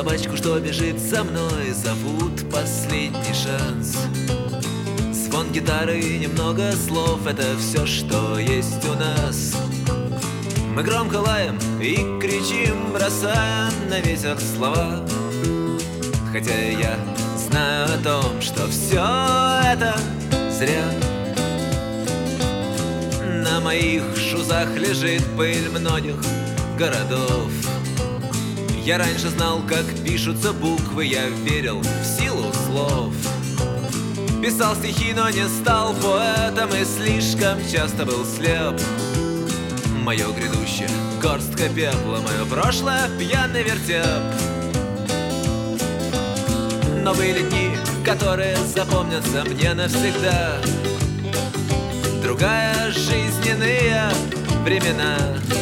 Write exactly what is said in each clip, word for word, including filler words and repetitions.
собачку, что бежит за мной, зовут последний шанс. Звон гитары и немного слов — это все, что есть у нас. Мы громко лаем и кричим, бросая на ветер слова. Хотя я знаю о том, что все это зря. На моих шузах лежит пыль многих городов. Я раньше знал, как пишутся буквы, я верил в силу слов. Писал стихи, но не стал поэтом и слишком часто был слеп. Мое грядущее — горстка пепла, мое прошлое — пьяный вертеп. Но были дни, которые запомнятся мне навсегда. Другая жизненные времена.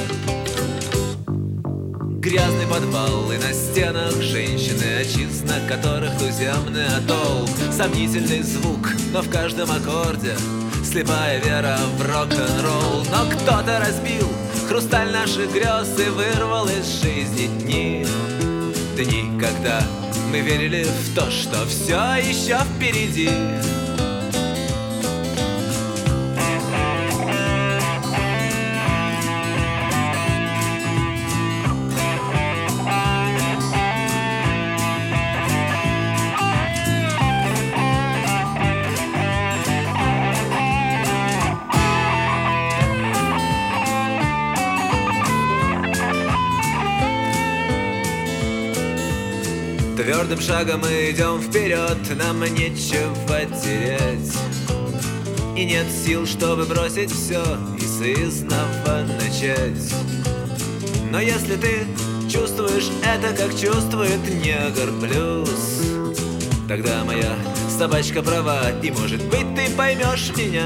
Грязный подвал и на стенах женщины, отчизна которых туземный атолл. Сомнительный звук, но в каждом аккорде слепая вера в рок-н-ролл. Но кто-то разбил хрусталь наших грез и вырвал из жизни дни. Дни, когда мы верили в то, что все еще впереди. Твердым шагом мы идем вперед, нам нечего терять. И нет сил, чтобы бросить все и сызнова начать. Но если ты чувствуешь это, как чувствует негр плюс, тогда моя собачка права, и может быть ты поймешь меня.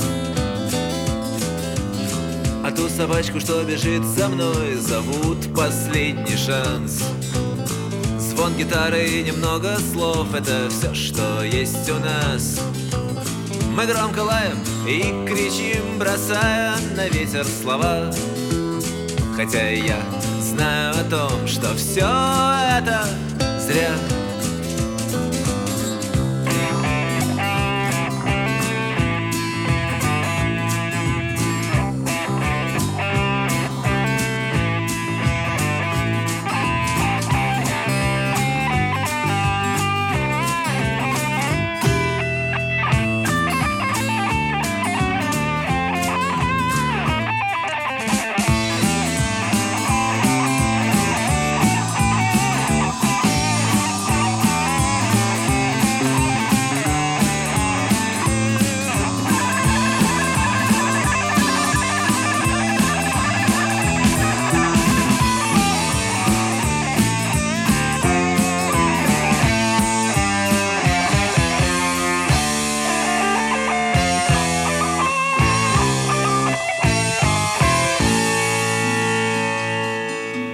А ту собачку, что бежит за мной, зовут последний шанс. Звон гитары и немного слов — это все, что есть у нас. Мы громко лаем и кричим, бросая на ветер слова. Хотя я знаю о том, что все это зря.